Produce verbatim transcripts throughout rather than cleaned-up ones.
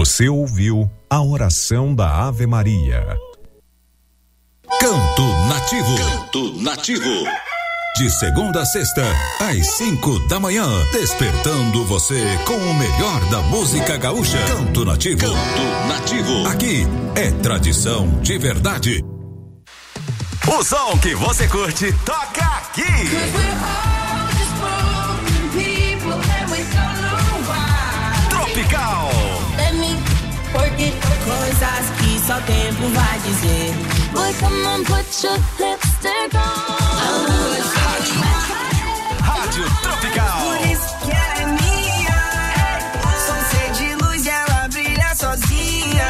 Você ouviu a oração da Ave Maria. Canto Nativo. Canto Nativo. De segunda a sexta, às cinco da manhã, despertando você com o melhor da música gaúcha. Canto Nativo. Canto Nativo. Aqui é tradição de verdade. O som que você curte toca aqui. Tropical. Porque coisas que só o tempo vai dizer. Boy, come on, put your lipstick on. Rádio, Rádio Tropical. Por isso que ela é minha. Sou ser de luz e ela brilha sozinha.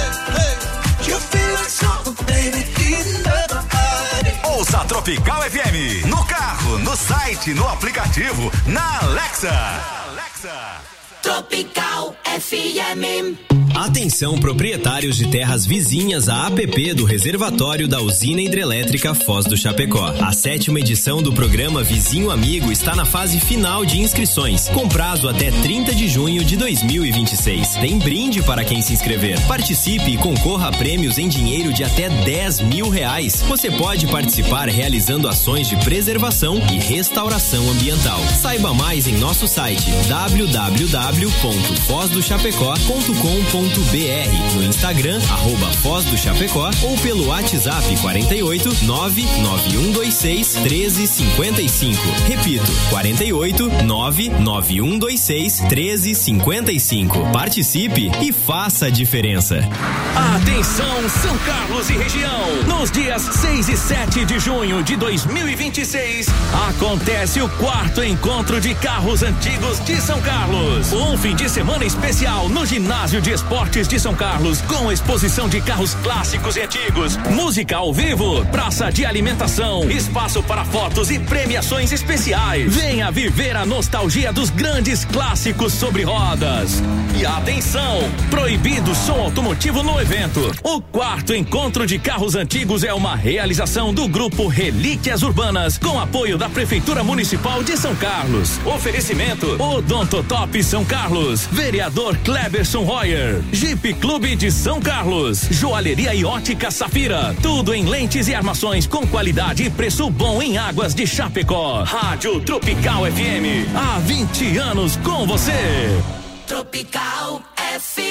You feel like so, baby, in the body. Ouça a Tropical F M no carro, no site, no aplicativo, na Alexa. Alexa. Tropical F M. Atenção, proprietários de terras vizinhas à A P P do reservatório da usina hidrelétrica Foz do Chapecó. A sétima edição do programa Vizinho Amigo está na fase final de inscrições, com prazo até trinta de junho de dois mil e vinte e seis. Tem brinde para quem se inscrever. Participe e concorra a prêmios em dinheiro de até dez mil reais. Você pode participar realizando ações de preservação e restauração ambiental. Saiba mais em nosso site w w w ponto foz do chapecó ponto com ponto b r, no Instagram, arroba Foz do Chapecó, ou pelo WhatsApp quarenta e oito, nove nove um dois seis, treze cinquenta e cinco. Repito, quarenta e oito, nove nove um dois seis, treze cinquenta e cinco. Participe e faça a diferença. Atenção, São Carlos e região. Nos dias seis e sete de junho de dois mil e vinte e seis, acontece o quarto encontro de carros antigos de São Carlos. Um fim de semana especial no ginásio de Esportes de São Carlos, com exposição de carros clássicos e antigos, música ao vivo, praça de alimentação, espaço para fotos e premiações especiais. Venha viver a nostalgia dos grandes clássicos sobre rodas. E atenção, proibido som automotivo no evento. O quarto encontro de carros antigos é uma realização do grupo Relíquias Urbanas, com apoio da Prefeitura Municipal de São Carlos. Oferecimento Odontotop São Carlos, vereador Kleberson Royer, Jeep Clube de São Carlos, Joalheria e Ótica Safira, tudo em lentes e armações com qualidade e preço bom em Águas de Chapecó. Rádio Tropical F M, há vinte anos com você. Tropical F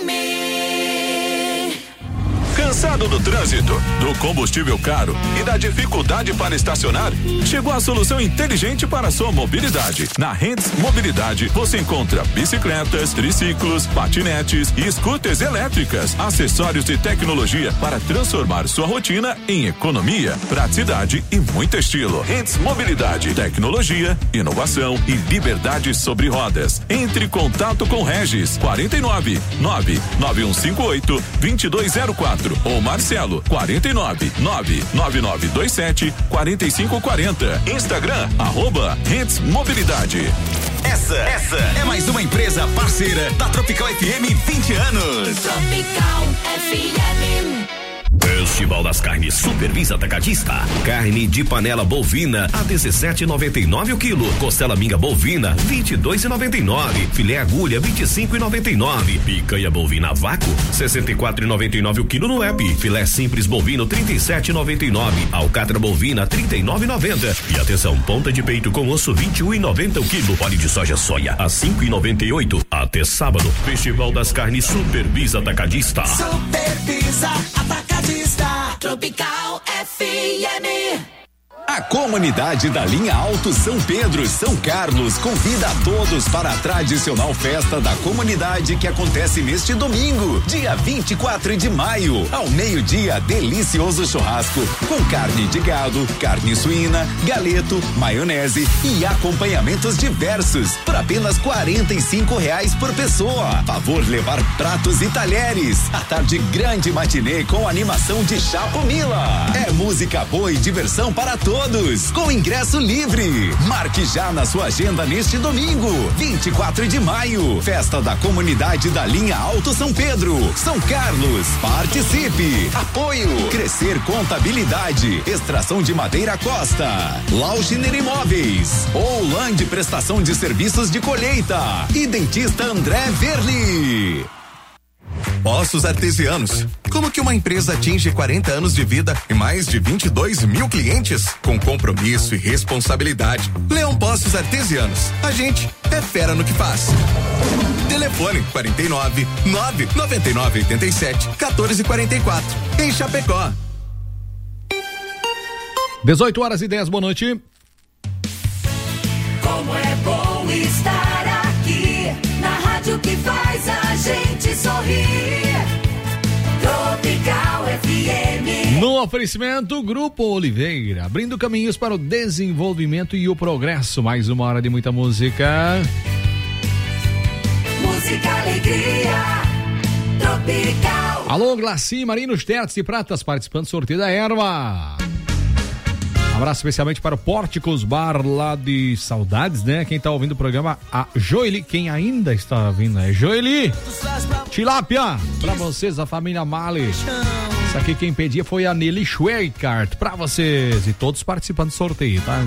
M. Cansado do trânsito, do combustível caro e da dificuldade para estacionar? Chegou a solução inteligente para a sua mobilidade. Na Rendes Mobilidade você encontra bicicletas, triciclos, patinetes e scooters elétricas, acessórios e tecnologia para transformar sua rotina em economia, praticidade e muito estilo. Rendes Mobilidade, tecnologia, inovação e liberdade sobre rodas. Entre em contato com Regis, quarenta e nove, nove nove um cinco oito, dois dois zero quatro. Ou Marcelo, quarenta e nove, nove nove nove dois sete, quarenta e cinco quarenta. Instagram, arroba Rendes Mobilidade. Essa, essa é mais uma empresa parceira da Tropical F M vinte anos. Tropical F M. Festival das Carnes Supervisa Atacadista. Carne de panela bovina a dezessete e noventa e nove o quilo. Costela minga bovina vinte e dois e noventa e nove. Filé agulha vinte e cinco e noventa e nove. Picanha bovina a vácuo sessenta e quatro e noventa e nove o quilo no app. Filé simples bovino trinta e sete e noventa e nove. Alcatra bovina trinta e nove e noventa. E atenção, ponta de peito com osso vinte e um e noventa o quilo. Óleo de soja soia a cinco e noventa e oito. Até sábado. Festival das Carnes Supervisa Atacadista. Supervisa Atacadista. Tropical F M. A comunidade da linha Alto São Pedro, São Carlos, convida a todos para a tradicional festa da comunidade que acontece neste domingo, dia vinte e quatro de maio, ao meio-dia, delicioso churrasco com carne de gado, carne suína, galeto, maionese e acompanhamentos diversos por apenas quarenta e cinco reais por pessoa. Favor levar pratos e talheres. À tarde, grande matinê com animação de Chapo Mila. É música boa e diversão para todos. Todos, com ingresso livre. Marque já na sua agenda neste domingo, vinte e quatro de maio, festa da comunidade da linha Alto São Pedro, São Carlos. Participe. Apoio Crescer Contabilidade, Extração de Madeira Costa, Lauschner Imóveis, Ouland Prestação de Serviços de Colheita e Dentista André Verli. Poços Artesianos. Como que uma empresa atinge quarenta anos de vida e mais de vinte e dois mil clientes? Com compromisso e responsabilidade. Leão Poços Artesianos. A gente é fera no que faz. Telefone quarenta e nove, nove noventa e nove, oitenta e sete, quatorze quarenta e quatro. Em Chapecó. dezoito horas e dez, boa noite. Como é bom estar aqui, na rádio que faz a gente sorrir. Tropical F M. No oferecimento, Grupo Oliveira, abrindo caminhos para o desenvolvimento e o progresso. Mais uma hora de muita música. Música, alegria, tropical. Alô, Glaci, Marinos, Teatros e Pratas, participando do sorteio da erva. Um abraço especialmente para o Pórticos Bar lá de Saudades, né? Quem tá ouvindo o programa, a Joeli, quem ainda está ouvindo é Joeli. Tilápia, pra vocês, a família Mali. Isso aqui quem pedia foi a Nelly Schweikart, pra vocês. E todos participando do sorteio, tá?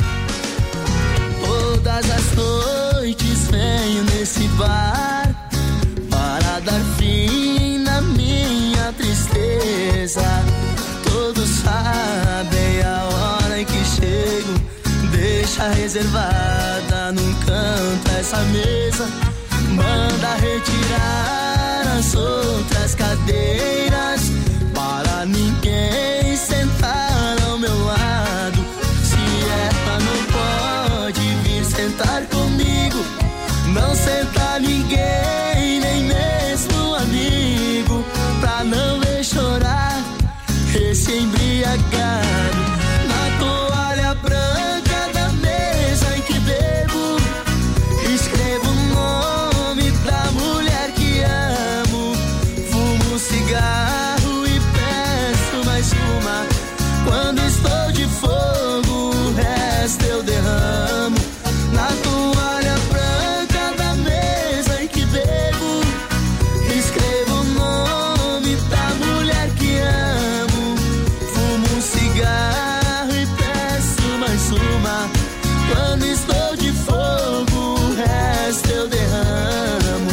Todas as noites venho nesse bar para dar fim na minha tristeza. Todos sabem a hora em que chego, deixa reservada num canto essa mesa. Manda retirar as outras cadeiras para ninguém sentar ao meu lado. Se ela não pode vir sentar comigo, não senta ninguém, nem mesmo amigo, pra não ver chorar esse embriagado. Na toalha branca da mesa em que bebo, escrevo o nome da mulher que amo. Fumo um cigarro e peço mais uma. Quando estou de fogo, o resto eu derramo. Na toalha branca da mesa em que bebo, escrevo o nome da mulher que amo. Fumo um cigarro e peço mais uma. Quando estou de fogo, o resto eu derramo.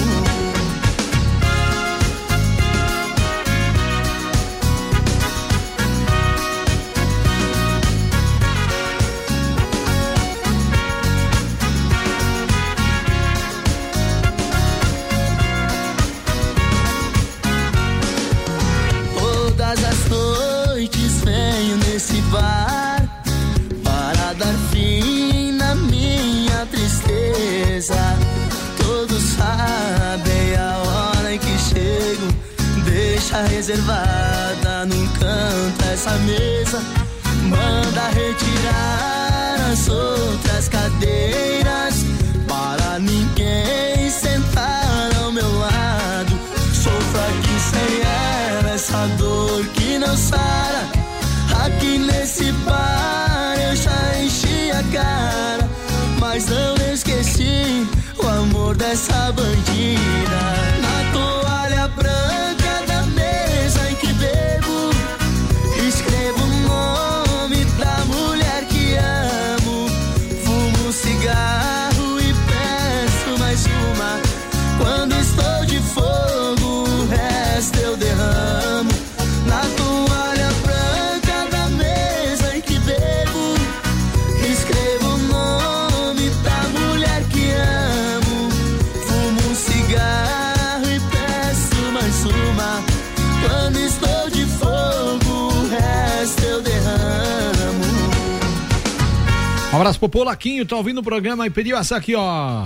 Todas as noites venho nesse bar para dar fim na minha tristeza. Todos sabem a hora em que chego, deixa reservada num canto essa mesa. Manda retirar as outras cadeiras para ninguém sentar ao meu lado. Sofro aqui sem ela, essa dor que não sara. Aqui nesse bar eu já enchi a cara, mas não esqueci o amor dessa bandida. Na toalha branca da mesa em que bebo, escrevo o nome da mulher que amo. Fumo um cigarro e peço mais uma. Quando estou de fogo, o resto eu derramo. Na toalha branca da mesa em que bebo, escrevo o nome da mulher que amo. Fumo um cigarro e peço mais uma. Quando estou de fogo, o resto eu derramo. Um abraço pro Polaquinho, tá ouvindo o programa e pediu essa aqui, ó.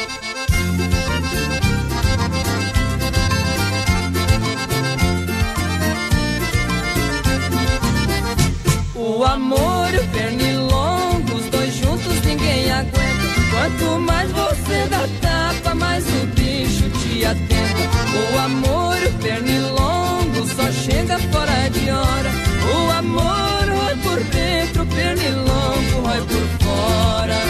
O amor e o pernilongo, os dois juntos ninguém aguenta. Quanto mais você dá tapa, mais o bicho te atenta. O amor e o pernilongo só chega fora de hora. O amor rói por dentro, o pernilongo rói por fora.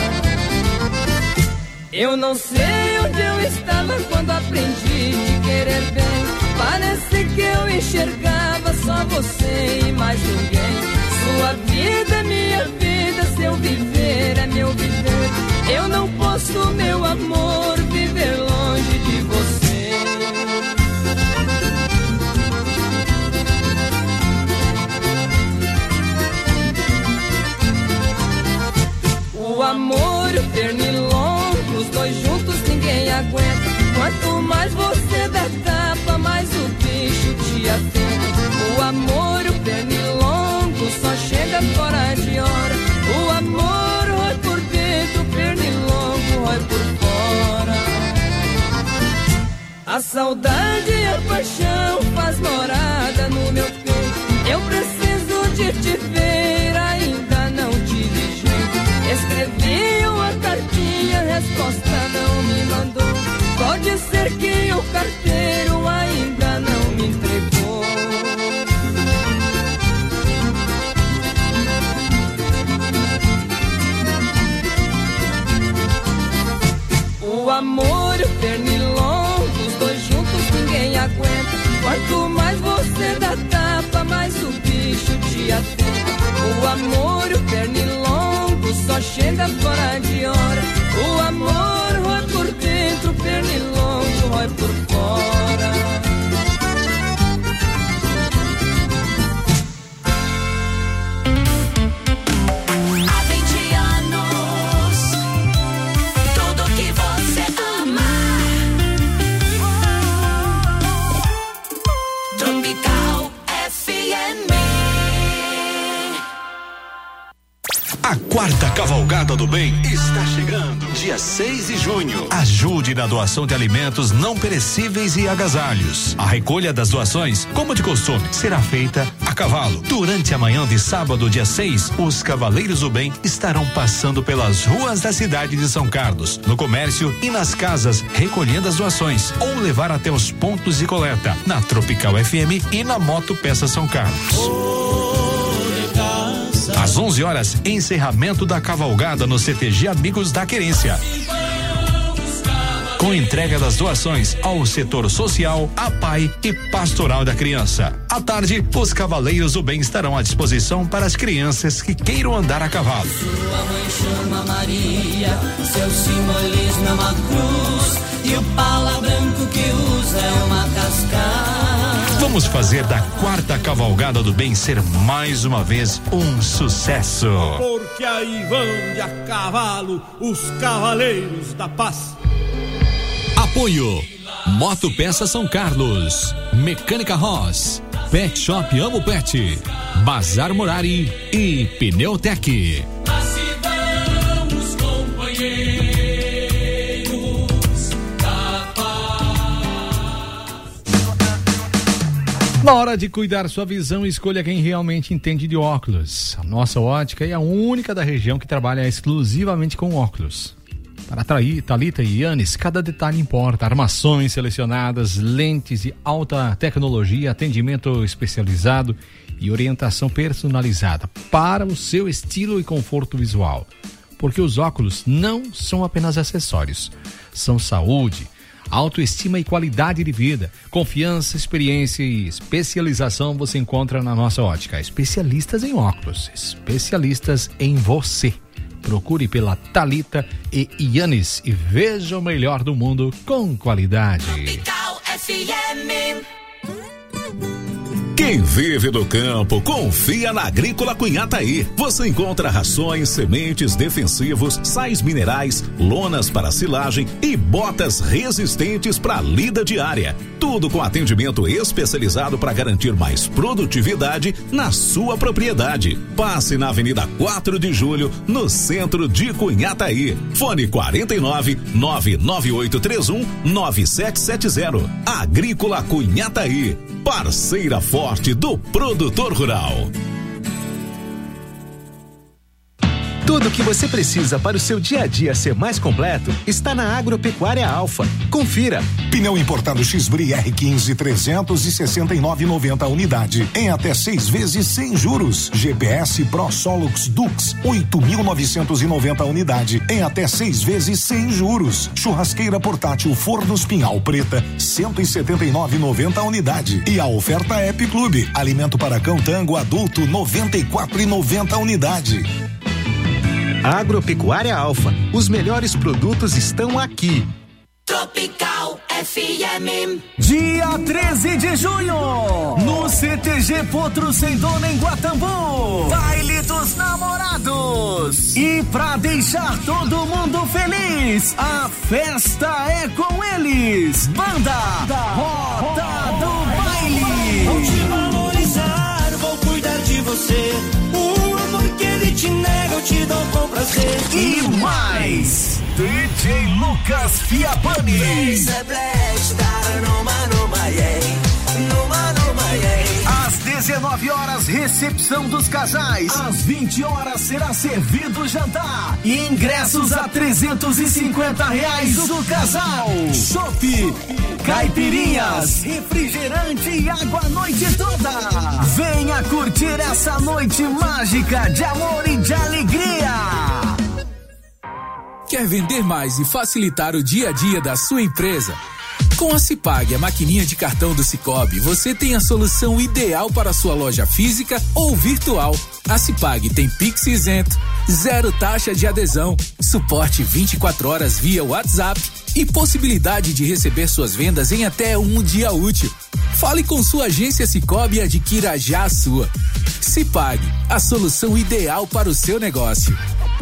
Eu não sei onde eu estava quando aprendi te querer bem. Parece que eu enxergava só você e mais ninguém. Sua vida é minha vida, seu viver é meu viver. Eu não posso, meu amor, viver longe de você. A saudade e a paixão faz morada no meu peito. Eu preciso de te ver, ainda não tive jeito. Escrevi uma cartinha, resposta não me mandou. Pode ser que o carteiro ainda não me entregou. O amor e o pernilongo, os dois juntos ninguém aguenta. Quanto mais você dá tapa, mais o bicho te atenta. O amor e o pernilongo só chega fora de hora. O amor rói por dentro, o pernilongo rói por fora. Há vinte anos, tudo que você ama. Tropical F M. A quarta Cavalgada do Bem está chegando, dia seis de junho. Ajude na doação de alimentos não perecíveis e agasalhos. A recolha das doações, como de costume, será feita a cavalo. Durante a manhã de sábado, dia seis, os Cavaleiros do Bem estarão passando pelas ruas da cidade de São Carlos, no comércio e nas casas, recolhendo as doações ou levar até os pontos de coleta, na Tropical F M e na Moto Peça São Carlos. Às onze horas, encerramento da cavalgada no C T G Amigos da Querência, com entrega das doações ao setor social, A P A I e Pastoral da Criança. À tarde, os Cavaleiros do Bem estarão à disposição para as crianças que queiram andar a cavalo. Sua mãe chama Maria, seu simbolismo é uma cruz e o pala branco que usa é uma cascata. Vamos fazer da quarta Cavalgada do Bem ser mais uma vez um sucesso. Porque aí vão de a cavalo os Cavaleiros da Paz. Apoio Moto Peça São Carlos, Mecânica Ross, Pet Shop Amo Pet, Bazar Morari e Pneutec. Assim vamos, companheiros da paz. Na hora de cuidar sua visão, escolha quem realmente entende de óculos. A nossa ótica é a única da região que trabalha exclusivamente com óculos. Para atrair Thalita e Yannis, cada detalhe importa. Armações selecionadas, lentes de alta tecnologia, atendimento especializado e orientação personalizada para o seu estilo e conforto visual. Porque os óculos não são apenas acessórios, são saúde, autoestima e qualidade de vida. Confiança, experiência e especialização você encontra na nossa ótica. Especialistas em óculos, especialistas em você. Procure pela Thalita e Yannis e veja o melhor do mundo com qualidade. Tropical F M. Quem vive do campo, confia na Agrícola Cunhataí. Você encontra rações, sementes, defensivos, sais minerais, lonas para silagem e botas resistentes para a lida diária. Tudo com atendimento especializado para garantir mais produtividade na sua propriedade. Passe na Avenida quatro de Julho, no centro de Cunhataí. Fone quarenta e nove, nove nove oito três um, nove sete sete zero. Agrícola Cunhataí, parceira forte do produtor rural. Tudo o que você precisa para o seu dia a dia ser mais completo está na Agropecuária Alfa. Confira. Pneu importado X-Bri R quinze trezentos e sessenta e nove e noventa unidade em até seis vezes sem juros. G P S Pro Solux Dux oito mil novecentos e noventa unidade em até seis vezes sem juros. Churrasqueira portátil Fornos Pinhal Preta cento e setenta e nove e noventa unidade. E a oferta App Clube alimento para cão tango adulto noventa e quatro e noventa unidade. Agropecuária Alfa, os melhores produtos estão aqui. Tropical F M. Dia treze de junho, no C T G Potro Sem Dono em Guatambu, Baile dos Namorados. E pra deixar todo mundo feliz, a festa é com eles. Banda Rota do Baile. Vou te valorizar, vou cuidar de você. O amor que ele te nega, eu te dou com prazer. E mais. D J Lucas Fiabani. Às dezenove horas, recepção dos casais. Às vinte horas será servido jantar. Ingressos a trezentos e cinquenta reais do casal. Chopp, caipirinhas, refrigerante e água a noite toda. Venha curtir essa noite mágica de amor e de alegria. Quer vender mais e facilitar o dia a dia da sua empresa? Com a Cipag, a maquininha de cartão do Cicobi, você tem a solução ideal para a sua loja física ou virtual. A Cipag tem Pix isento, zero taxa de adesão, suporte vinte e quatro horas via WhatsApp e possibilidade de receber suas vendas em até um dia útil. Fale com sua agência Cicobi e adquira já a sua. Cipag, a solução ideal para o seu negócio.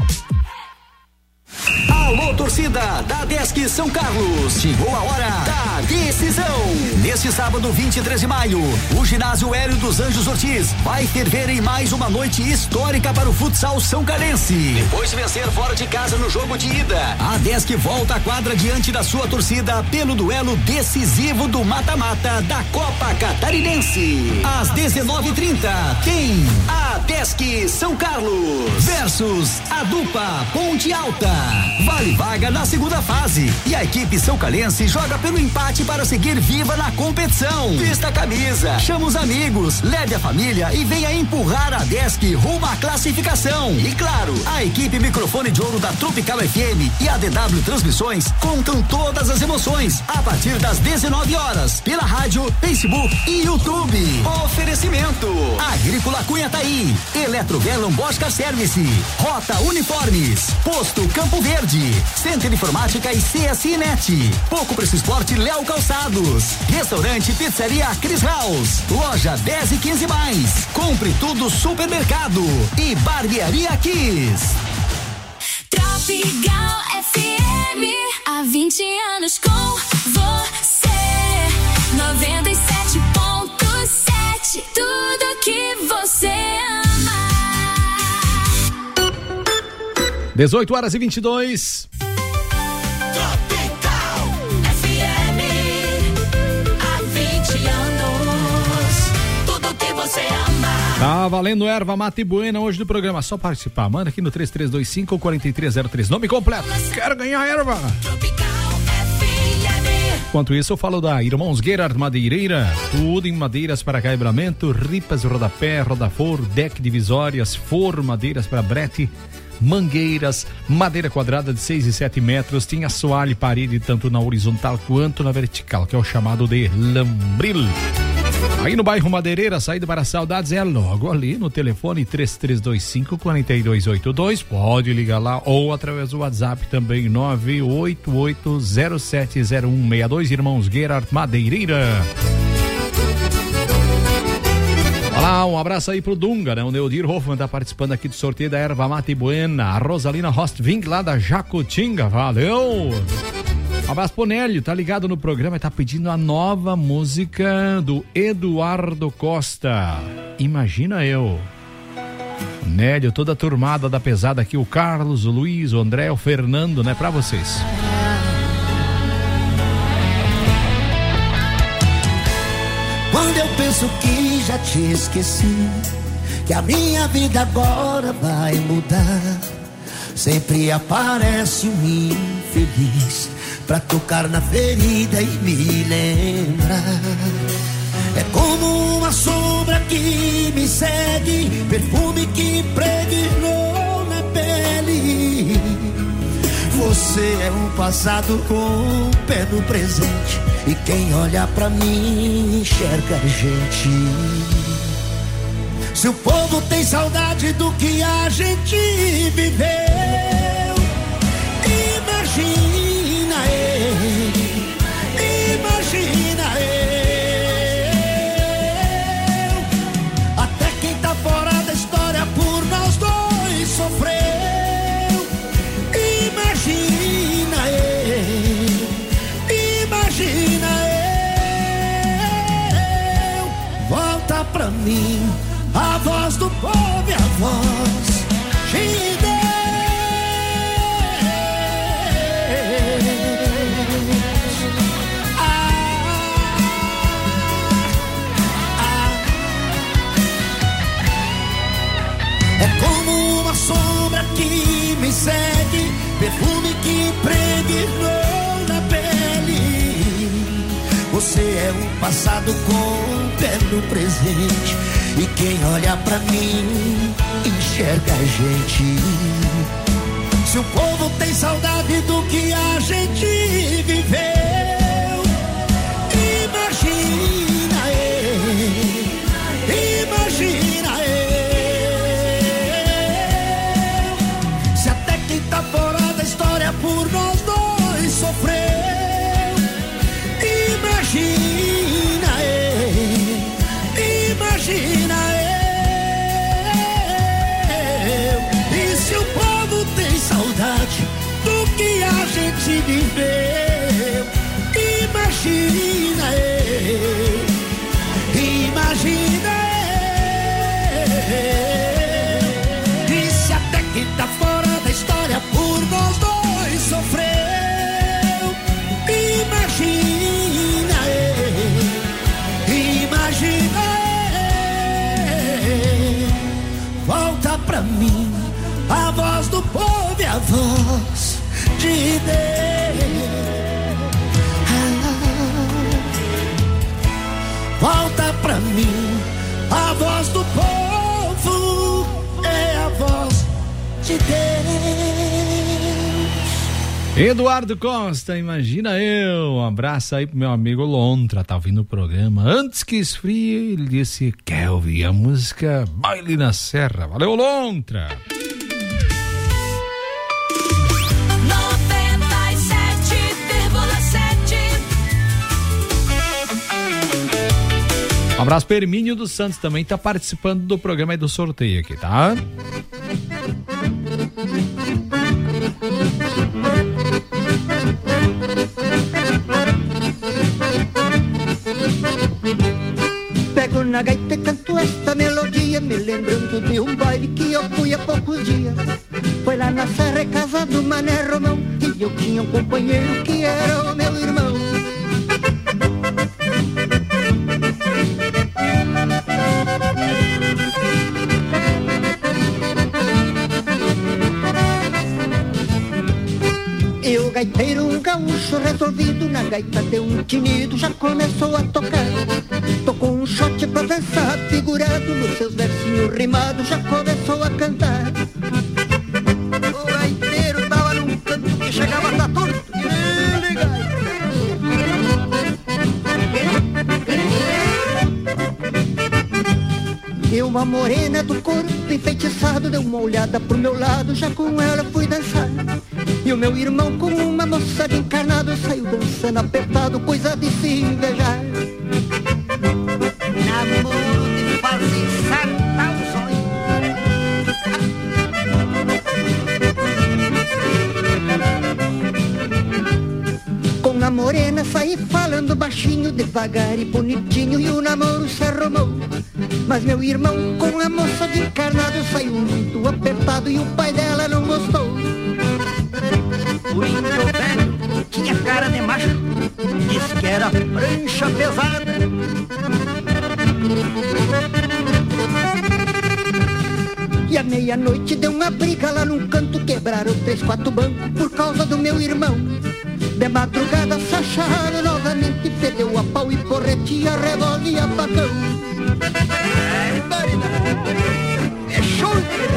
Alô, torcida da Desk São Carlos, chegou a hora da decisão. Neste sábado, vinte e três de maio, o ginásio Hélio dos Anjos Ortiz vai ferver em mais uma noite histórica para o futsal são carense. Depois de vencer fora de casa no jogo de ida, a Desk volta à quadra diante da sua torcida pelo duelo decisivo do mata-mata da Copa Catarinense. Às dezenove e trinta, tem a Desk São Carlos versus a Dupa Ponte Alta. Vale vaga na segunda fase e a equipe São Calense joga pelo empate para seguir viva na competição. Vista a camisa, chama os amigos, leve a família e venha empurrar a Desk rumo à classificação. E claro, a equipe Microfone de Ouro da Tropical F M e a D W Transmissões contam todas as emoções a partir das dezenove horas pela rádio, Facebook e YouTube. Oferecimento: Agrícola Cunhataí, Eletrovelon Bosca Service, Rota Uniformes, Posto Campo Verde, Centro de Informática e C S I Net, Pouco Preço Esporte Léo Calçados, Restaurante Pizzaria Chris House, Loja dez e quinze mais, Compre Tudo Supermercado e Barbearia Kiss. Tropical F M, há vinte anos com você, noventa e sete ponto sete, tudo que você ama. dezoito horas e vinte e dois. Tropical F M, há vinte anos, tudo que você ama. Tá valendo erva mate buena hoje do programa. Só participar. Manda aqui no três três dois cinco, quatro três zero três. Nome completo. Quero ganhar erva. Enquanto isso, eu falo da Irmãos Gerard Madeireira. Tudo em madeiras para caibramento, ripas, rodapé, rodafor, deck divisórias, forro, madeiras para brete, mangueiras, madeira quadrada de seis e sete metros, tem assoalho e parede tanto na horizontal quanto na vertical, que é o chamado de lambril. Aí no bairro Madeireira, saída para Saudades é logo ali no telefone três três dois cinco, quatro dois oito dois, pode ligar lá ou através do WhatsApp também nove oito oito zero sete zero um seis dois, Irmãos Gerard Madeireira. Olá, um abraço aí pro Dunga, né? O Neodir Hoffman tá participando aqui do sorteio da erva mate buena. A Rosalina Rostving lá da Jacutinga, valeu! Um abraço pro Nélio, tá ligado no programa e tá pedindo a nova música do Eduardo Costa. Imagina eu. Nélio, toda a turmada da pesada aqui, o Carlos, o Luiz, o André, o Fernando, né? Pra vocês. Quando eu penso que já te esqueci, que a minha vida agora vai mudar, sempre aparece um infeliz pra tocar na ferida e me lembrar. É como uma sombra que me segue, perfume que impregnou na pele. Você é um passado com o pé no presente, e quem olha pra mim enxerga a gente. Se o povo tem saudade do que a gente viveu, imagina eu, imagina eu. Até quem tá fora da história por nós dois sofreu. Imagina eu, imagina eu. Volta pra mim a voz do povo e a voz de Deus. segue, perfume que impregnou na pele. Você é o passado com o pé no presente, e quem olha pra mim enxerga a gente. Se o povo tem saudade do que a gente viveu, imagina eu, imagina eu. Se até quem tá fora da história por nós dois sofreu, imagina eu, imagina eu. E se o povo tem saudade do que a gente viveu, imagina eu, imagina eu. E se até quem tá fora da história por nós dois sofreu, imagina eu, imagina eu. Volta pra mim a voz do povo e a voz de Deus. Volta pra mim a voz do povo, é a voz de Deus. Eduardo Costa, imagina eu. Um abraço aí pro meu amigo Lontra, tá ouvindo o programa. Antes que esfrie, ele disse: quer ouvir a música Baile na Serra. Valeu, Lontra. Um abraço para Hermínio dos Santos, também tá participando do programa e do sorteio aqui, tá? Pego na gaita e canto esta melodia, me lembrando de um baile que eu fui há poucos dias. Foi lá na serra, casa do Mané Romão, e eu tinha um companheiro que era o meu irmão. E o gaiteiro, um gaúcho resolvido, na gaita deu um tinido, já começou a tocar. Tocou um shot pra dançar, figurado nos seus versinhos rimados, já começou a cantar. O gaiteiro tava num canto que chegava a tá torto, e uma morena do corpo enfeitiçado deu uma olhada pro meu lado, já com ela fui dançar. E o meu irmão com uma moça de encarnado saiu dançando apertado, coisa de se invejar. Namoro de fazer saltar os olhos. Com a morena saí falando baixinho, devagar e bonitinho, e o namoro se arrumou. Mas meu irmão com a moça de encarnado saiu muito apertado, e o pai dela não gostou. O índio velho tinha cara de macho, disse que era prancha pesada. E à meia-noite deu uma briga lá num canto, quebraram três, quatro bancos por causa do meu irmão. De madrugada se acharam novamente, perdeu a pau e porrete, a revólver e a facão. É, Marina, é show!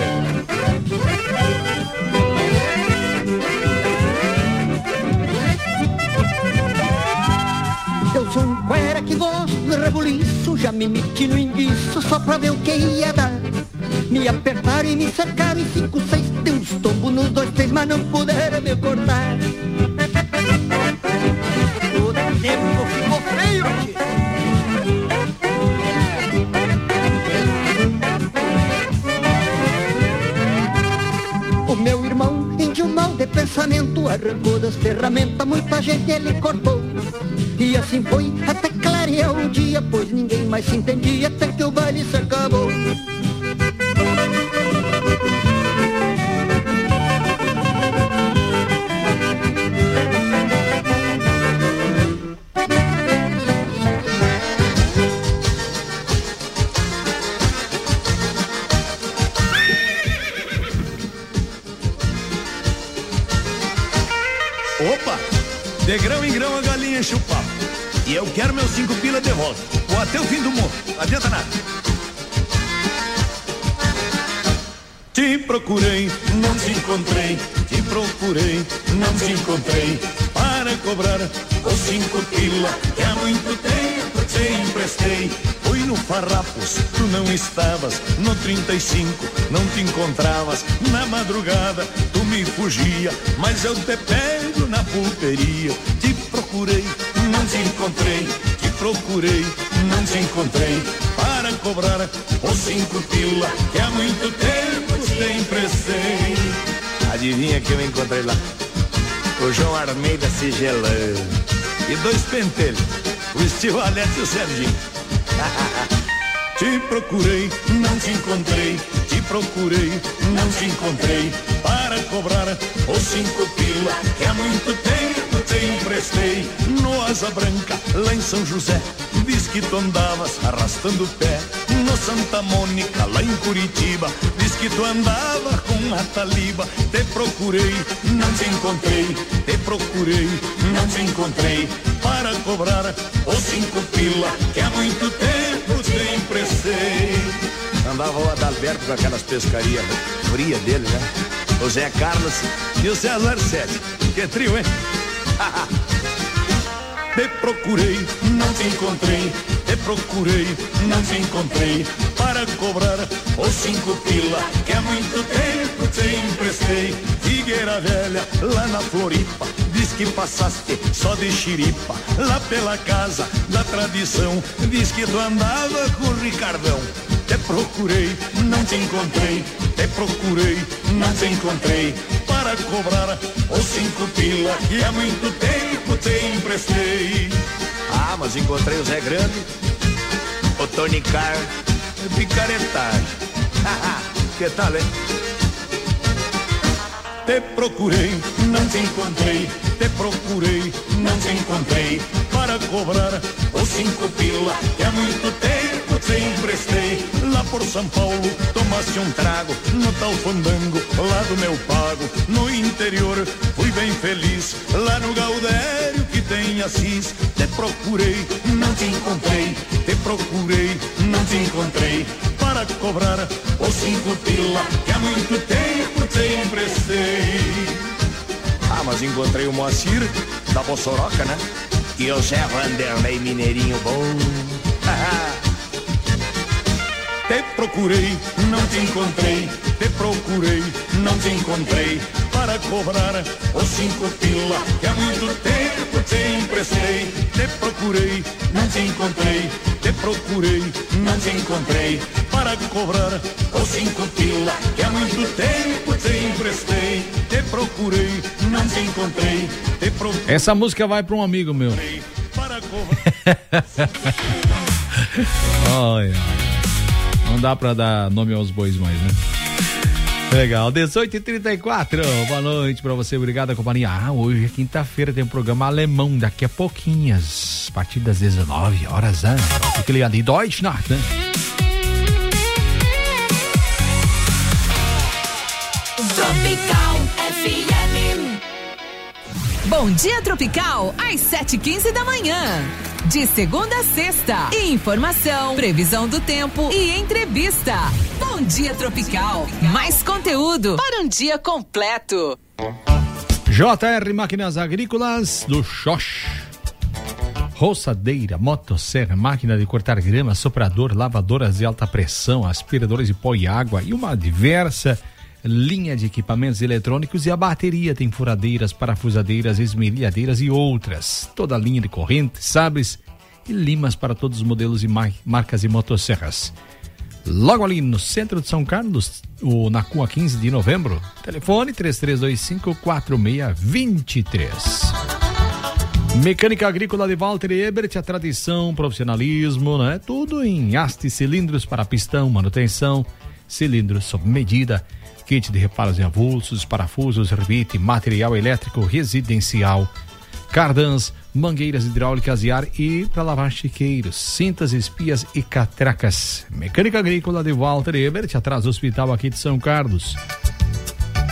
Eu sou um cuera que gosto de rebuliço, já me meti no enguiço só pra ver o que ia dar. Me apertaram e me cercaram em cinco, seis, dei uns tombos nos dois, três, mas não puderam me cortar. O tempo ficou feio aqui. O meu irmão, índio mal de pensamento, arrancou das ferramentas, muita gente ele cortou. E assim foi até clarear o dia, pois ninguém mais se entendia, até que o baile se acabou. De grão em grão a galinha enche o papo. E eu quero meus cinco pila de volta. Ou até o fim do mundo, não adianta nada. Te procurei, não te encontrei. Te procurei, não te encontrei. Para cobrar os cinco pila que há muito tempo te emprestei. Fui no Farrapos, tu não estavas. No trinta e cinco, não te encontravas. Na madrugada, tu me fugia. Mas eu te pego na pulperia. Te procurei, não te encontrei. Te procurei, não te encontrei. Para cobrar os cinco pila que há muito tempo te emprestei. Adivinha que eu encontrei lá? O João Armeida se gelando. E dois pentelhos, o Estivalete e o Serginho. Te procurei, não te encontrei. Te procurei, não te encontrei. Para cobrar os cinco pila que há muito tempo te emprestei. No Asa Branca, lá em São José, diz que tu andavas arrastando o pé. No Santa Mônica, lá em Curitiba, diz que tu andava com a taliba. Te procurei, não te encontrei. Te procurei, não te encontrei. Para cobrar os cinco pila que há muito tempo te emprestei. Andava o Adalberto com aquelas pescarias frias dele, né? O Zé Carlos e o César Sete. Que trio, hein? Te procurei, não te encontrei. Te procurei, não te encontrei. Para cobrar os cinco pila que há muito tempo te emprestei. Figueira Velha, lá na Floripa, diz que passaste só de xiripa. Lá pela casa da tradição, diz que tu andava com o Ricardão. Te procurei, não te encontrei. Te procurei, não te encontrei. Para cobrar os cinco pila que há muito tempo te emprestei. Ah, mas encontrei o Zé Grande, o Tony Carr, picaretagem. Que tal, hein? Te procurei, não te encontrei. Te procurei, não te encontrei. Para cobrar os cinco pila que há muito tempo te emprestei. Lá por São Paulo tomaste um trago no tal fandango lá do meu pago. No interior fui bem feliz lá no Gaudério que tem Assis. Te procurei, não te encontrei. Te procurei, não te encontrei. Para cobrar os cinco pila que há muito tempo te emprestei. Ah, mas encontrei o Moacir da Bossoroca, né? E o Zé Vanderlei Mineirinho bom. Te procurei, não te encontrei. Te procurei, não te encontrei. Para cobrar os cinco pila que há muito tempo te emprestei. Te procurei, não te encontrei. Te procurei, não te encontrei. Para cobrar os cinco pila que há muito tempo te emprestei. Te procurei, não te encontrei. Te procurei. Essa música vai para um amigo meu. Para cobrar. Olha, não dá pra dar nome aos bois mais, né? Legal, dezoito e trinta e quatro, boa noite pra você, obrigado a companhia. Ah, hoje é quinta-feira, tem um programa alemão daqui a pouquinhas, a partir das dezenove horas, né? Fique ligado em Deutschland, né? Tropical F M. Bom dia, Tropical, às sete e quinze da manhã. De segunda a sexta. Informação, previsão do tempo e entrevista. Bom dia, Tropical. Mais conteúdo para um dia completo. J R Máquinas Agrícolas do Xox. Roçadeira, motosserra, máquina de cortar grama, soprador, lavadoras de alta pressão, aspiradores de pó e água e uma diversa linha de equipamentos eletrônicos. E a bateria tem furadeiras, parafusadeiras, esmerilhadeiras e outras. Toda a linha de correntes, sabres e limas para todos os modelos e marcas de motosserras. Logo ali no centro de São Carlos, o, na Rua quinze de novembro. Telefone três três dois cinco, quatro seis dois três. Mecânica Agrícola de Walter Ebert, a tradição, profissionalismo, né? Tudo em haste, cilindros para pistão, manutenção, cilindros sob medida, kit de reparos em avulsos, parafusos, rebite, material elétrico residencial, cardãs, mangueiras hidráulicas e ar e para lavar chiqueiros, cintas, espias e catracas. Mecânica Agrícola de Walter Ebert, atrás do hospital aqui de São Carlos.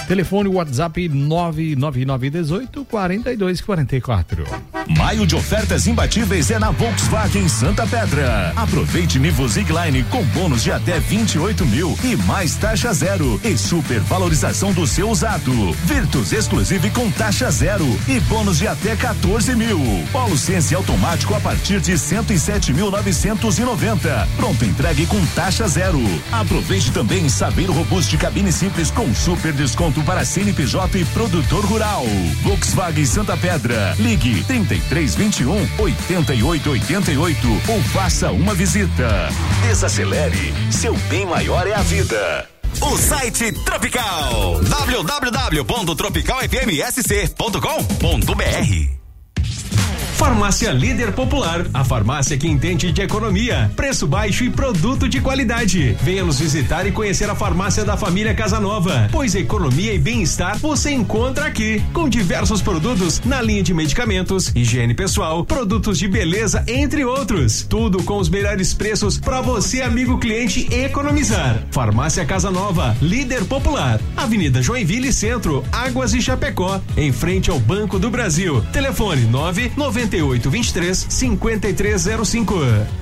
Telefone WhatsApp nove nove nove um oito, quatro dois quatro quatro. Maio de ofertas imbatíveis é na Volkswagen Santa Pedra. Aproveite Nivo Zigline com bônus de até vinte e oito mil e mais taxa zero e super valorização do seu usado. Virtus Exclusive com taxa zero e bônus de até quatorze mil. Polo Sense automático a partir de cento e sete mil novecentos e noventa. Pronto entregue com taxa zero. Aproveite também Saveiro Robuste cabine simples com super desconto para C N P J e produtor rural. Volkswagen Santa Pedra. Ligue trinta e três vinte e um, oitenta e oito oitenta e oito ou faça uma visita. Desacelere, seu bem maior é a vida. O site Tropical w w w ponto tropical f m s c ponto com ponto b r. Farmácia Líder Popular, a farmácia que entende de economia, preço baixo e produto de qualidade. Venha nos visitar e conhecer a farmácia da família Casanova, pois economia e bem-estar você encontra aqui, com diversos produtos na linha de medicamentos, higiene pessoal, produtos de beleza, entre outros. Tudo com os melhores preços para você, amigo cliente, economizar. Farmácia Casanova, Líder Popular, Avenida Joinville Centro, Águas e Chapecó, em frente ao Banco do Brasil. Telefone nove nove oito vinte e três, cinquenta e três zero cinco.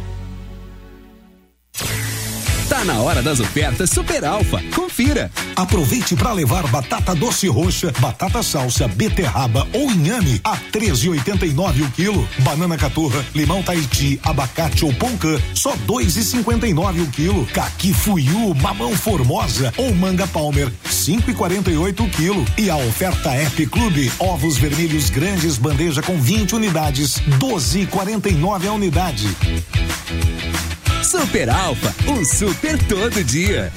Tá na hora das ofertas Super Alfa. Confira. Aproveite para levar batata doce roxa, batata salsa, beterraba ou inhame a treze e oitenta e nove o quilo. Banana caturra, limão Tahiti, abacate ou poncã, só dois e cinquenta e nove o quilo. Caqui fuiu, mamão formosa ou manga palmer, cinco e quarenta e oito o quilo. E a oferta App Clube, ovos vermelhos grandes, bandeja com vinte unidades, doze e quarenta e nove a unidade. Super Alfa, um super todo dia.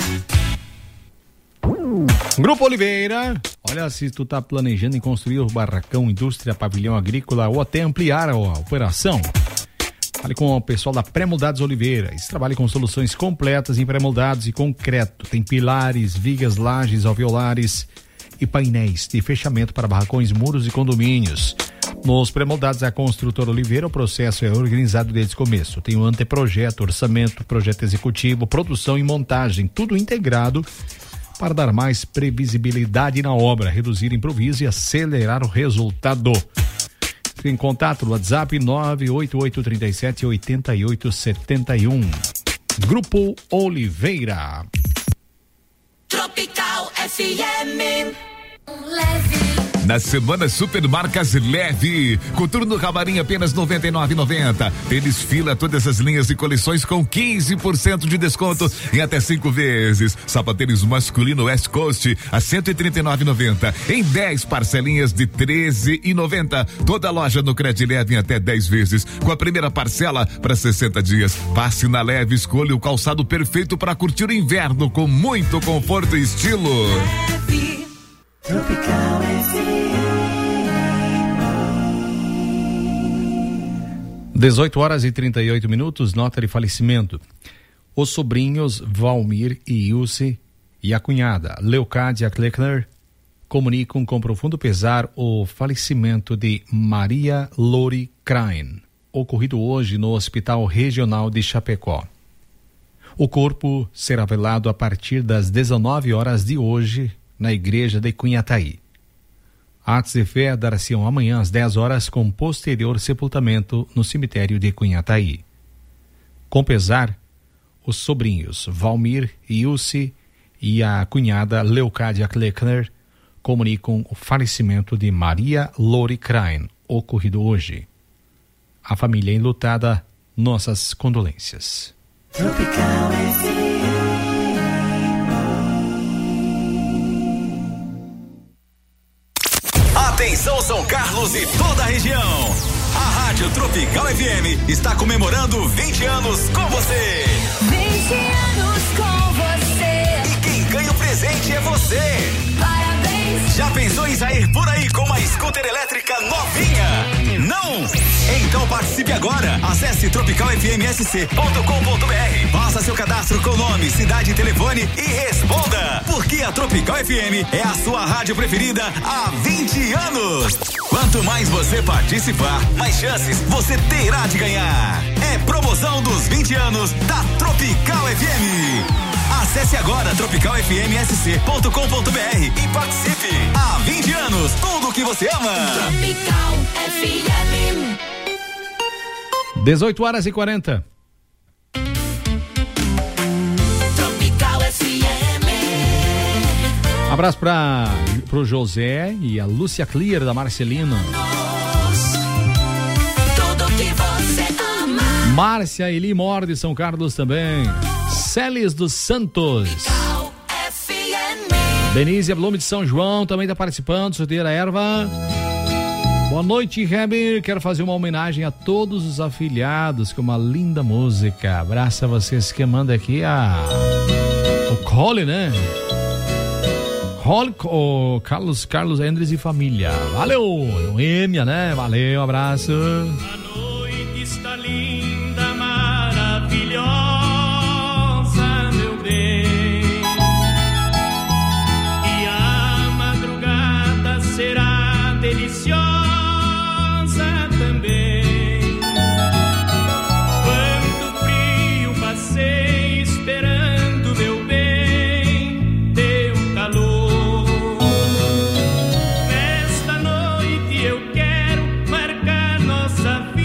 Grupo Oliveira, olha, se tu tá planejando em construir o barracão, indústria, pavilhão agrícola ou até ampliar a operação, fale com o pessoal da Pré-Moldados Oliveira. Eles trabalham com soluções completas em pré-moldados e concreto. Tem pilares, vigas, lajes, alveolares e painéis de fechamento para barracões, muros e condomínios. Nos pré-moldados da Construtora Oliveira, o processo é organizado desde o começo. Tem o anteprojeto, orçamento, projeto executivo, produção e montagem, tudo integrado para dar mais previsibilidade na obra, reduzir improviso e acelerar o resultado. Em contato no WhatsApp nove oito oito três sete, oito oito sete um. Grupo Oliveira. Tropical F M. Leve. Na semana Supermarcas Leve, coturno camarim apenas noventa e nove reais e noventa centavos. Tênis Fila, todas as linhas e coleções com quinze por cento de desconto em até cinco vezes. Sapatênis masculino West Coast a cento e trinta e nove reais e noventa centavos em dez parcelinhas de treze reais e noventa centavos. Toda loja no Cred Leve em até dez vezes, com a primeira parcela para sessenta dias. Passe na Leve, escolha o calçado perfeito para curtir o inverno com muito conforto e estilo. Leve. Tropical F M. dezoito horas e trinta e oito minutos, nota de falecimento. Os sobrinhos Valmir e Ilse e a cunhada Leocádia Kleckner comunicam com profundo pesar o falecimento de Maria Lori Krain, ocorrido hoje no Hospital Regional de Chapecó. O corpo será velado a partir das dezenove horas de hoje na igreja de Cunhataí. Atos de fé dar-se-ão amanhã às dez horas com posterior sepultamento no cemitério de Cunhataí. Com pesar, os sobrinhos Valmir e Ilse e a cunhada Leocádia Kleckner comunicam o falecimento de Maria Lori Krain, ocorrido hoje. A família enlutada, nossas condolências. Tropical F M. Atenção São Carlos e toda a região. A Rádio Tropical F M está comemorando vinte anos com você. vinte anos com você. E quem ganha o presente é você. Parabéns. Já pensou em sair por aí com uma scooter elétrica novinha? Não? Então participe agora. Acesse tropical f m s c ponto com ponto b r. Faça seu cadastro com nome, cidade e telefone e responda. Porque a Tropical F M é a sua rádio preferida há vinte anos. Quanto mais você participar, mais chances você terá de ganhar. É promoção dos vinte anos da Tropical F M. Acesse agora tropical f m s c ponto com ponto b r e participe. Há vinte anos, tudo o que você ama. Tropical F M. dezoito horas e quarenta. Tropical F M. Abraço para pro José e a Lúcia Clear da Marcelina. Tudo que você ama. Márcia Eli Mor de São Carlos também. Celes dos Santos. F M. Denise Blume de São João também está participando. Sorteira Erva. Boa noite, Heber. Quero fazer uma homenagem a todos os afiliados com uma linda música. Abraço a vocês que manda aqui a o Cole, né? Cole, o Carlos Carlos Endres e família. Valeu, Noêmia, né? Valeu, um abraço. A noite está linda, maravilhosa, meu bem. E a madrugada será deliciosa também. Quanto frio passei esperando, meu bem, teu calor. Nesta noite eu quero marcar nossa vida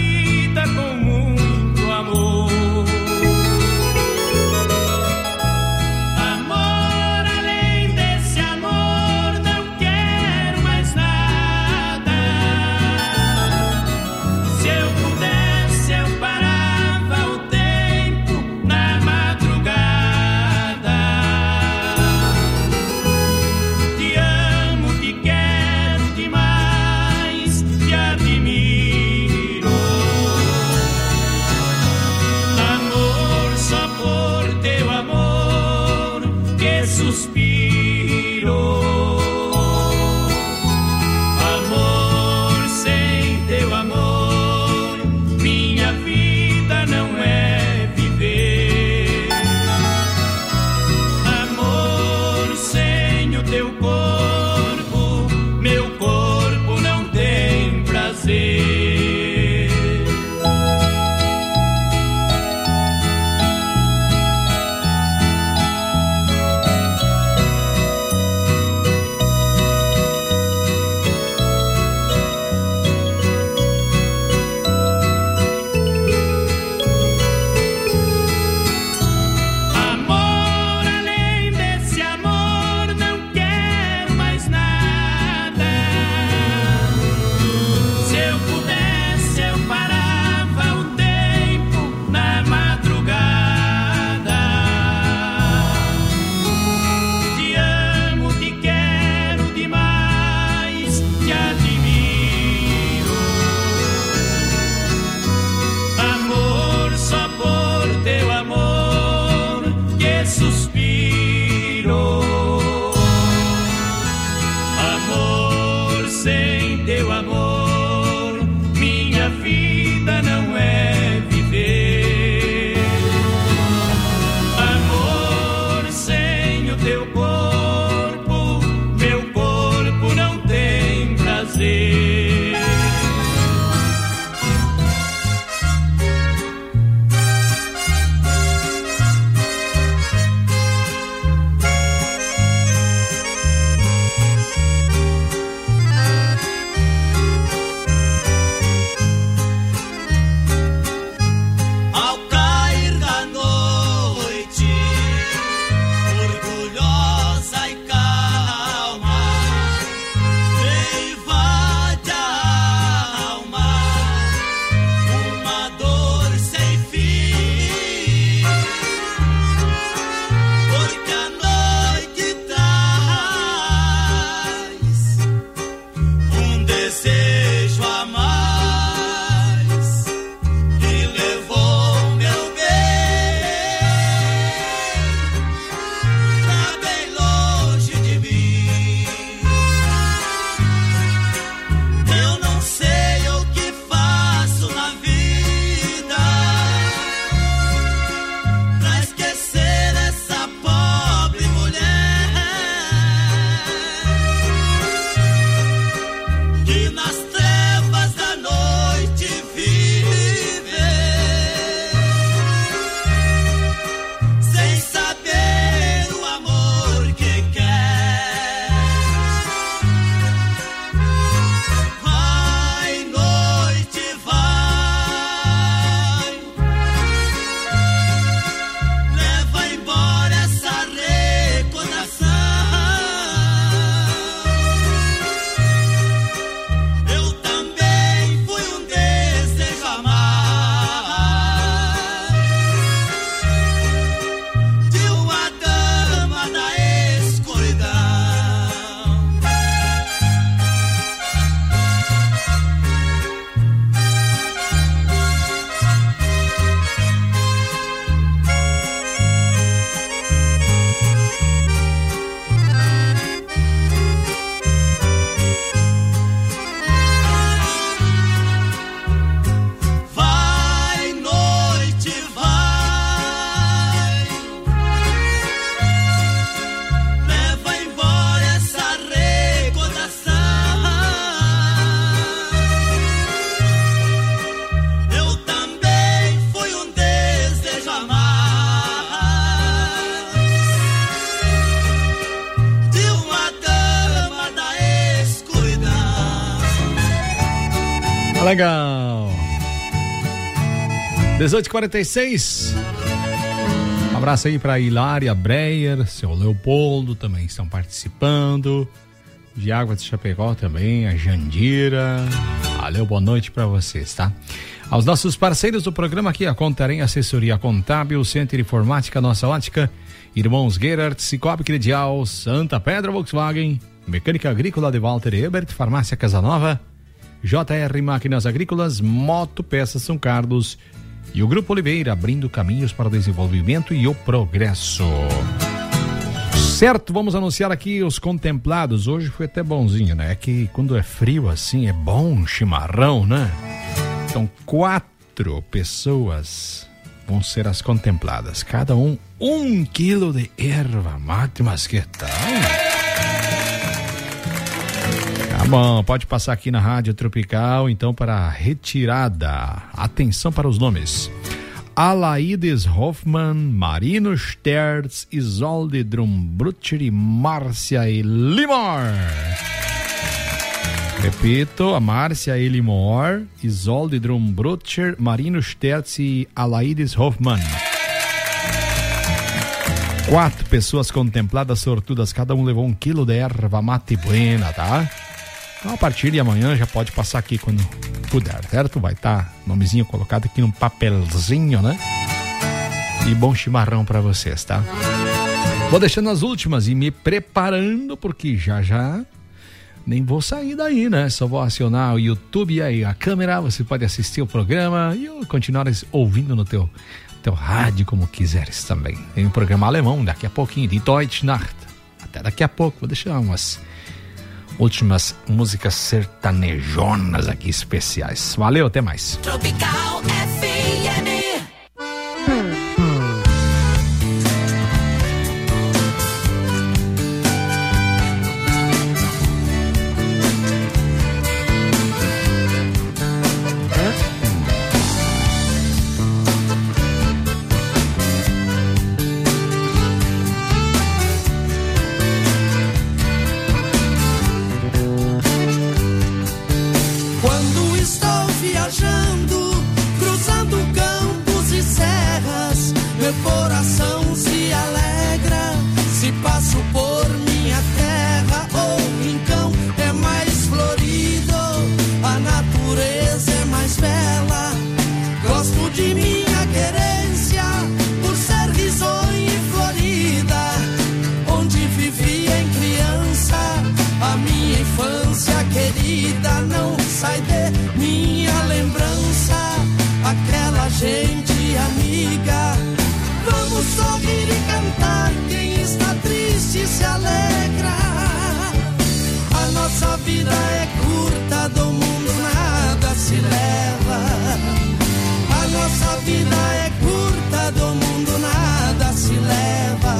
legal. dezoito e quarenta e seis. Um abraço aí pra Hilária Breyer, seu Leopoldo também estão participando. De Água de Chapecó também, a Jandira. Valeu, boa noite pra vocês, tá? Aos nossos parceiros do programa aqui, a Contarém Assessoria Contábil, Centro Informática Nossa Ótica, Irmãos Gerard, Cicobi Credial, Santa Pedra Volkswagen, Mecânica Agrícola de Walter Ebert, Farmácia Casanova, J R Máquinas Agrícolas, Moto Peças São Carlos e o Grupo Oliveira, abrindo caminhos para o desenvolvimento e o progresso. Certo, vamos anunciar aqui os contemplados. Hoje foi até bonzinho, né? É que quando é frio assim, é bom chimarrão, né? Então, quatro pessoas vão ser as contempladas. Cada um, um quilo de erva mate, mas que tal? Tá bom, pode passar aqui na Rádio Tropical, então, para a retirada. Atenção para os nomes. Alaides Hoffmann, Marino Sterz, Isolde Drumbrutcher e Márcia Elimor. Repito, a Márcia Elimor, Isolde Drumbrutcher, Marino Sterz e Alaides Hoffmann. Quatro pessoas contempladas, sortudas, cada um levou um quilo de erva mate buena, tá? Então, a partir de amanhã já pode passar aqui quando puder, certo? Vai estar tá, nomezinho colocado aqui num papelzinho, né? E bom chimarrão pra vocês, tá? Vou deixando as últimas e me preparando, porque já já nem vou sair daí, né? Só vou acionar o YouTube e aí a câmera, você pode assistir o programa e continuar ouvindo no teu, teu rádio como quiseres também. Tem um programa alemão daqui a pouquinho, de Deutsche Nacht. Até daqui a pouco, vou deixar umas últimas músicas sertanejonas aqui especiais. Valeu, até mais. Tropical F M. Gente amiga, vamos sorrir e cantar. Quem está triste se alegra. A nossa vida é curta, do mundo nada se leva. A nossa vida é curta, do mundo nada se leva.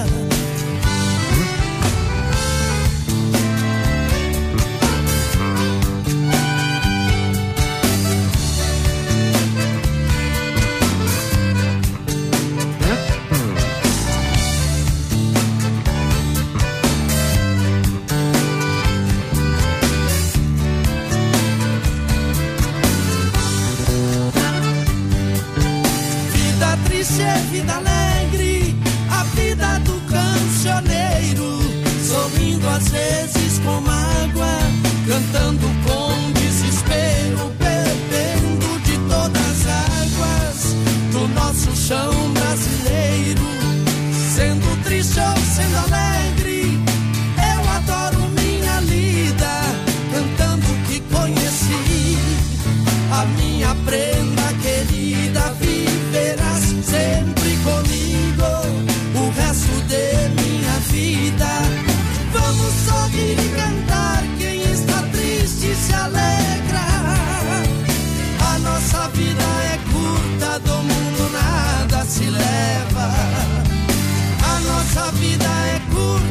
Vida alegre, a vida do cancioneiro, sorrindo às vezes com mágoa, cantando com desespero, bebendo de todas as águas do nosso chão brasileiro. Sendo triste ou sendo alegre, eu adoro minha lida, cantando que conheci a minha prenda querida. Viverás sempre comigo o resto de minha vida. Vamos sorrir e cantar. Quem está triste se alegra. A nossa vida é curta, do mundo nada se leva. A nossa vida é curta.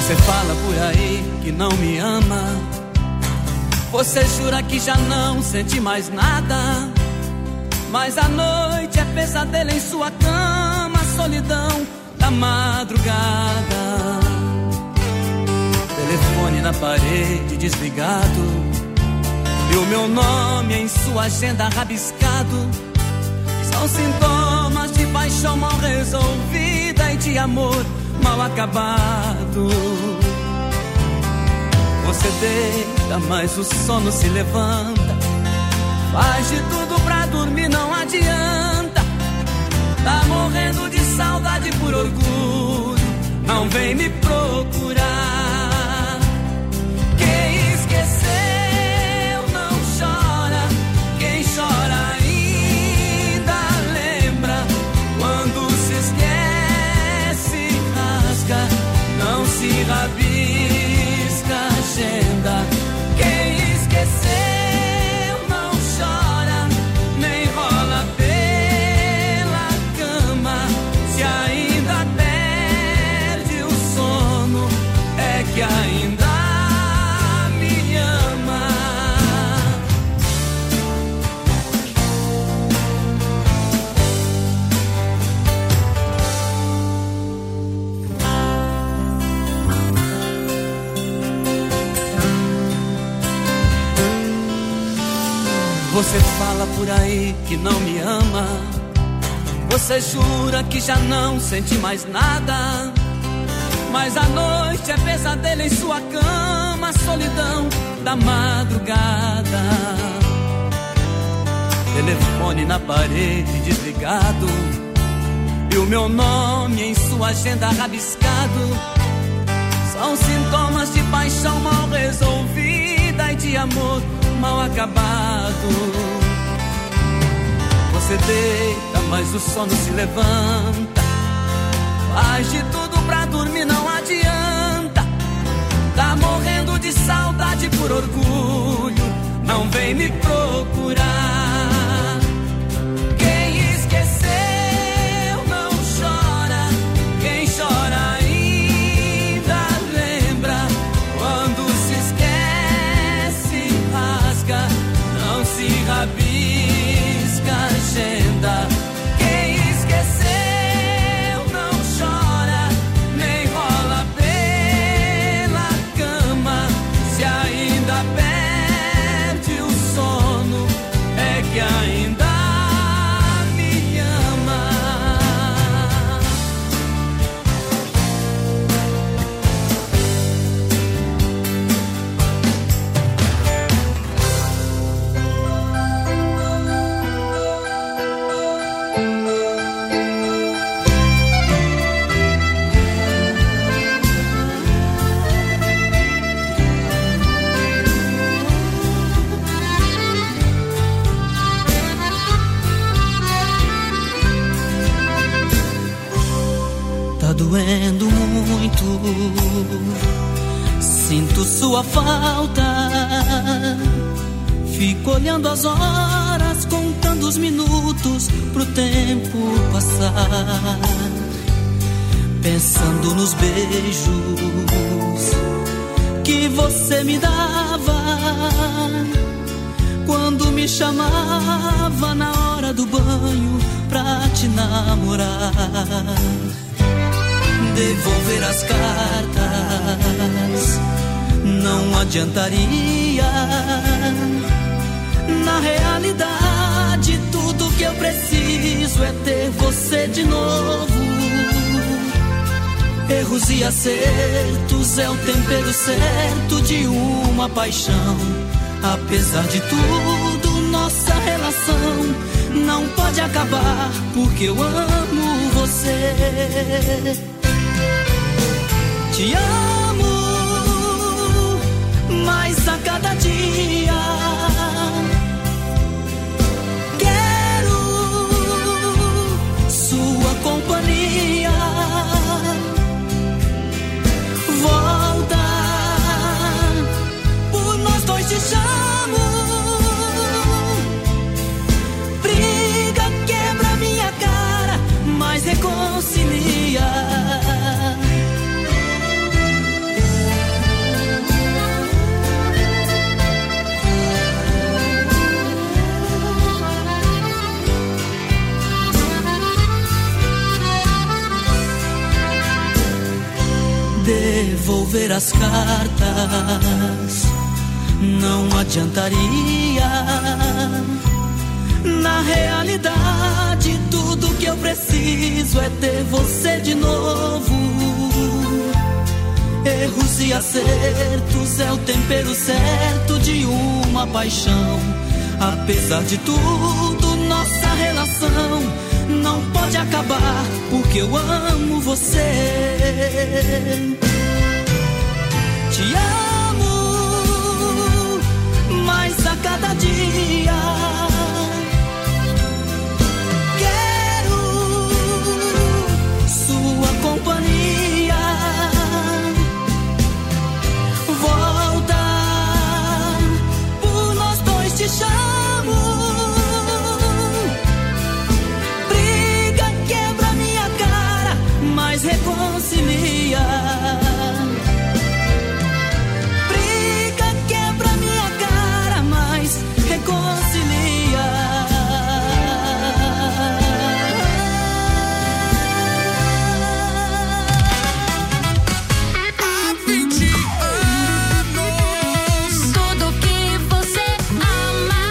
Você fala por aí que não me ama. Você jura que já não sente mais nada. Mas a noite é pesadelo em sua cama, solidão da madrugada. Telefone na parede desligado e o meu nome em sua agenda rabiscado. São sintomas de paixão mal resolvida e de amor mal acabado. Você deita, mas o sono se levanta. Faz de tudo pra dormir, não adianta. Tá morrendo de saudade por orgulho, não vem me procurar. Quem esqueceu não chora, quem chora ainda lembra. Quando se esquece, rasga, não se rabisca a agenda. Quem esqueceu que ainda me ama. Você fala por aí que não me ama. Você jura que já não sente mais nada. Mas a noite é pesadelo em sua cama, solidão da madrugada. Telefone na parede desligado e o meu nome em sua agenda rabiscado. São sintomas de paixão mal resolvida e de amor mal acabado. Você deita, mas o sono se levanta. Faz de tudo pra dormir, não adianta. Tá morrendo de saudade por orgulho, não vem me procurar. Quem esqueceu não chora, quem chora ainda lembra. Quando se esquece, rasga, não se rabisca a agenda. Quem esqueceu perde o sono, é que ainda me ama. Doendo muito, sinto sua falta. Fico olhando as horas, contando os minutos pro tempo passar. Pensando nos beijos que você me dava quando me chamava na hora do banho pra te namorar. Devolver as cartas não adiantaria. Na realidade, tudo que eu preciso é ter você de novo. Erros e acertos é o tempero certo de uma paixão. Apesar de tudo, nossa relação não pode acabar, porque eu amo você. Te amo mais a cada dia. Quero sua companhia. Volta, por nós dois te chamo. Briga, quebra minha cara, mas reconcilia. devolver as cartas não adiantaria. Na realidade, tudo que eu preciso é ter você de novo. Erros e acertos é o tempero certo de uma paixão. Apesar de tudo, nossa relação não pode acabar, porque eu amo você. Te amo mais a cada dia. Quero sua companhia. Volta, por nós dois te chamo. Reconcilia. Briga, quebra minha cara, mas reconcilia. Há vinte anos, tudo que você ama.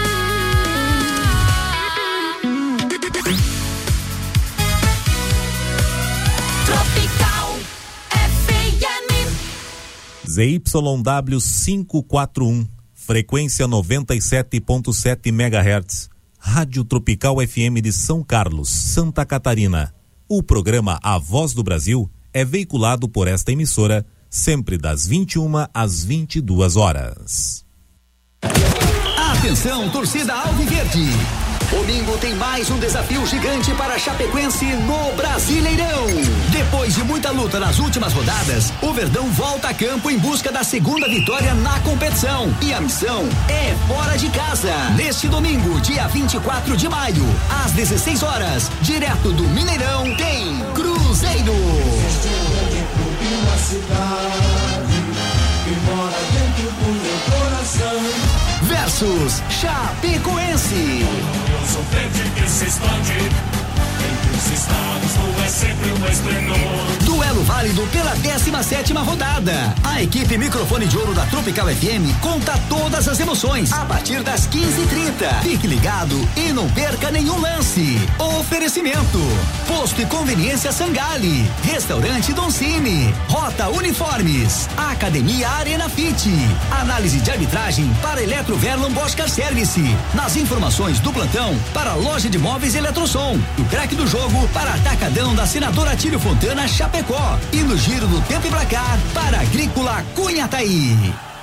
Z Y W quinhentos e quarenta e um, frequência noventa e sete ponto sete megahertz, Rádio Tropical F M de São Carlos, Santa Catarina. O programa A Voz do Brasil é veiculado por esta emissora sempre das vinte e uma às vinte e duas horas. Atenção, torcida alviverde! Domingo tem mais um desafio gigante para a Chapecoense no Brasileirão. Depois de muita luta nas últimas rodadas, o Verdão volta a campo em busca da segunda vitória na competição. E a missão é fora de casa. Neste domingo, dia vinte e quatro de maio, às dezesseis horas, direto do Mineirão, tem Cruzeiro. Uma cidade que mora dentro do meu coração. Versus Chapecoense. Eu sou verde que se expande. Entre os estados não é sempre um esplendor. Duelo válido pela décima sétima rodada. A equipe Microfone de Ouro da Tropical F M conta todas as emoções a partir das quinze e trinta. Fique ligado e não perca nenhum lance. Oferecimento: Posto e Conveniência Sangali, Restaurante Don Cine, Rota Uniformes, Academia Arena Fit, análise de arbitragem para Eletroverlon Bosch Car Service. Nas informações do plantão para a loja de móveis Eletrosom, o craque do jogo para Atacadão da Senadora Tílio Fontana Chapecó e no giro do tempo e placar para Agrícola Cunhataí.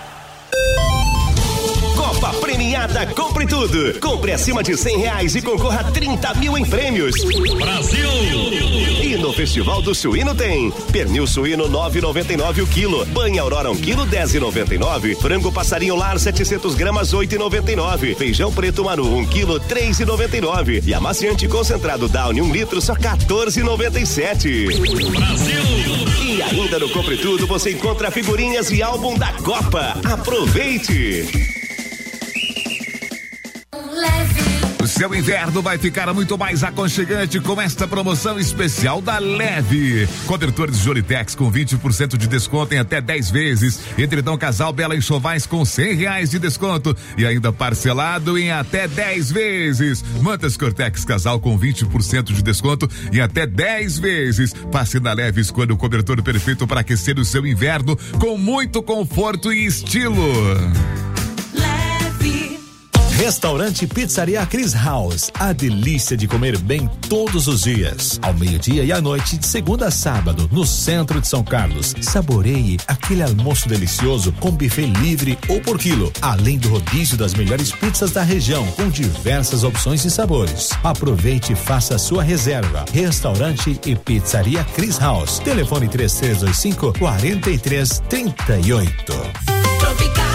Copa premiada, compre tudo. Compre acima de cem reais e concorra a trinta mil em prêmios. Brasil! E no Festival do Suíno tem pernil suíno nove e noventa e nove o quilo, banha Aurora um quilo dez e noventa e nove, frango passarinho lar setecentos gramas oito e noventa e nove, feijão preto Manu um quilo três e noventa e nove e amaciante concentrado Downy um litro só quatorze e noventa e sete. Brasil! E ainda no Compre Tudo você encontra figurinhas e álbum da Copa. Aproveite! O seu inverno vai ficar muito mais aconchegante com esta promoção especial da Leve. Cobertores Jolitex com vinte por cento de desconto em até dez vezes. Edredom Casal Bela Enxovais com cem reais de desconto e ainda parcelado em até dez vezes. Mantas Cortex Casal com vinte por cento de desconto em até dez vezes. Passe na Leve, escolha o cobertor perfeito para aquecer o seu inverno com muito conforto e estilo. Restaurante Pizzaria Chris House, a delícia de comer bem todos os dias, ao meio-dia e à noite, de segunda a sábado, no centro de São Carlos. Saboreie aquele almoço delicioso com buffet livre ou por quilo, além do rodízio das melhores pizzas da região, com diversas opções e sabores. Aproveite e faça a sua reserva. Restaurante e Pizzaria Chris House. Telefone três três dois cinco, quatro três três oito. Tropical.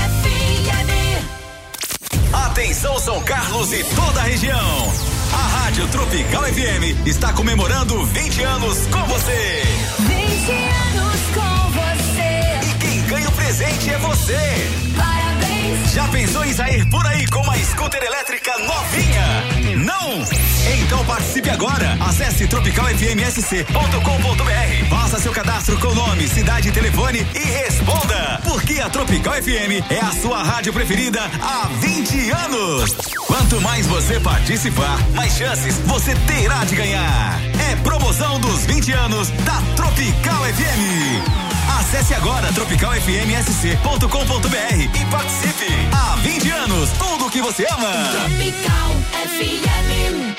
Atenção São Carlos e toda a região. A Rádio Tropical F M está comemorando vinte anos com você. vinte anos com você. E quem ganha o presente é você. Parabéns. Já pensou em sair por aí com uma scooter elétrica novinha? Não? Então participe agora. Acesse tropical f m s c ponto com ponto b r. Faça seu cadastro cadastro com nome, cidade, telefone e responda. Porque a Tropical F M é a sua rádio preferida há vinte anos. Quanto mais você participar, mais chances você terá de ganhar. É promoção dos vinte anos da Tropical F M. Acesse agora tropical f m s c ponto com ponto b r e participe. Há vinte anos, tudo que você ama. Tropical F M.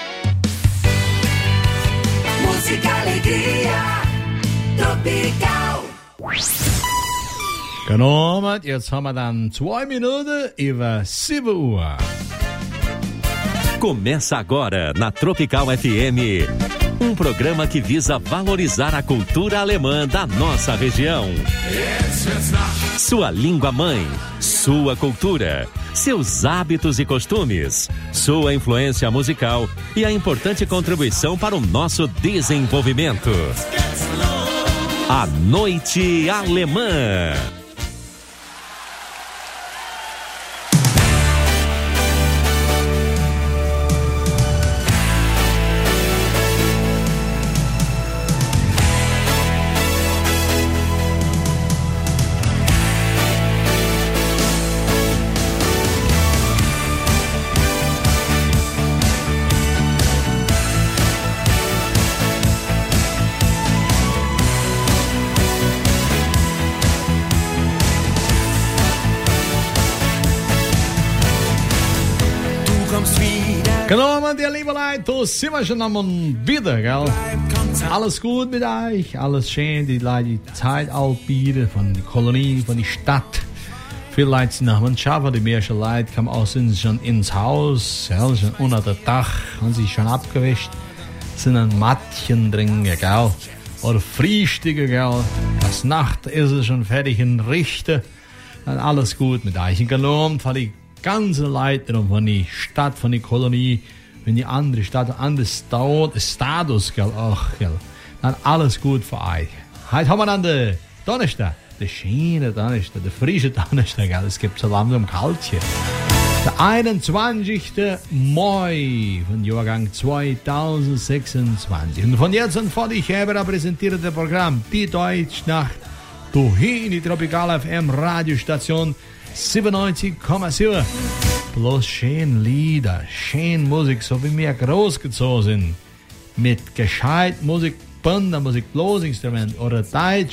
Música, alegria. Tropical. Genommen, jetzt haben wir dann zwei Minuten über sieben Uhr. Começa agora na Tropical F M. Um programa que visa valorizar a cultura alemã da nossa região. Sua língua mãe, sua cultura, seus hábitos e costumes, sua influência musical e a importante contribuição para o nosso desenvolvimento. A Noite Alemã. Genommen, ihr liebe Leute, da sind wir schon einmal wieder, gell? Alles gut mit euch, alles schön, die Leute, die Zeit altbieten von der Kolonie, von der Stadt. Viele Leute sind nach dem Schaffen, die meisten Leute kommen auch sind schon ins Haus, ja, schon unter dem Dach, haben sich schon abgewischt, sind ein Mattchen drin, gell? Oder Frühstücke, gell? Das Nacht ist es schon fertig in Richte. Dann alles gut mit euch. Genommen von die ganze Leute von der Stadt, von der Kolonie, von die andere Stadt, andere Status, gell, auch, gell. Dann alles gut für euch. Heute haben wir dann den Donnerstag, der schöne Donnerstag, der frische Donnerstag, gell. Es gibt so langsam kalt hier. Der einundzwanzigste Mai von Jahrgang zweitausendsechsundzwanzig. Und von jetzt an fort, ich habe da präsentiert das Programm Die Deutschnacht, hier in die Tropical F M Radiostation siebenundneunzig Komma sieben. Bloß schön Lieder, schön Musik, so wie wir großgezogen sind. Mit gescheit Musik, Bandermusik, Blosinstrument oder Deutsch.